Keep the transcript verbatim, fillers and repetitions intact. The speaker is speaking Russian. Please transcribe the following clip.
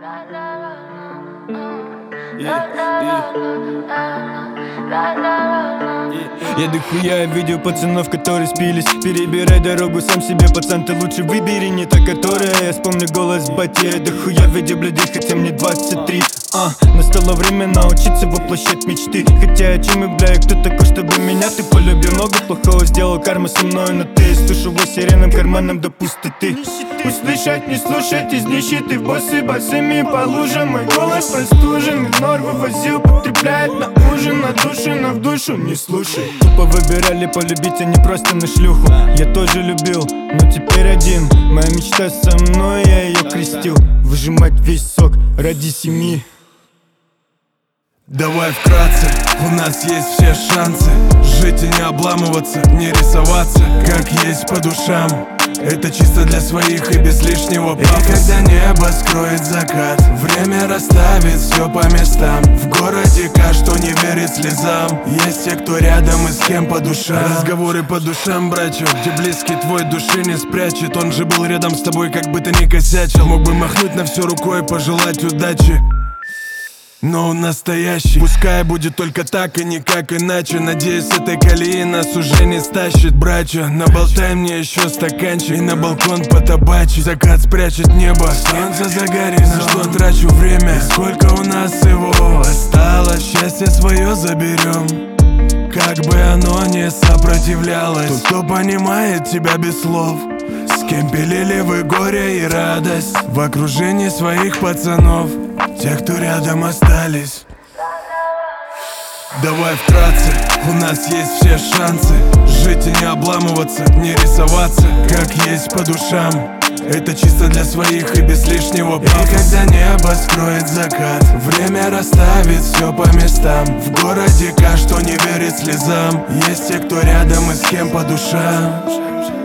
Я дохуя видел пацанов, которые спились. Перебирай дорогу сам себе, пацан, ты лучше выбери не та, которая. Я вспомню голос бати, я дохуя видел людей, хотя мне двадцать три. А, настало время научиться воплощать мечты. Хотя я чем являю, кто такой, чтобы меня ты полюбил. Много плохого сделал карма со мной, но ты слышу его сиренным карманом до пустоты. Услышать, не слушать из нищеты в боссы босыми по лужам. Мой голос простужен, игнор вывозил, потребляет на ужин, на душу, но в душу не слушай. Тупо выбирали полюбить, а не просто на шлюху. Я тоже любил, но теперь один. Моя мечта со мной, я ее крестил. Выжимать весь сок ради семьи. Давай вкратце, у нас есть все шансы жить и не обламываться, не рисоваться, как есть по душам. Это чисто для своих и без лишнего пафоса. И когда небо скроет закат, время расставит все по местам. В городе каждый, не верит слезам. Есть те, кто рядом и с кем по душам. Разговоры по душам, братья, где близкий твой души не спрячет. Он же был рядом с тобой, как бы ты ни косячил. Мог бы махнуть на все рукой, пожелать удачи, но он настоящий. Пускай будет только так и никак иначе. Надеюсь, с этой колеи нас уже не стащит. Братья, наболтай мне еще стаканчик и на балкон потабачить. Закат спрячет небо, солнце загорит. На что трачу время, и сколько у нас его осталось. Счастье свое заберем, как бы оно не сопротивлялось. Тот, кто понимает тебя без слов, с кем пилили вы горе и радость, в окружении своих пацанов, тех, кто рядом остались. Давай вкратце, у нас есть все шансы жить и не обламываться, не рисоваться, как есть по душам. Это чисто для своих и без лишнего пафоса. И когда небо скроет закат, время расставит все по местам. В городе каждый, не верит слезам. Есть те, кто рядом и с кем по душам.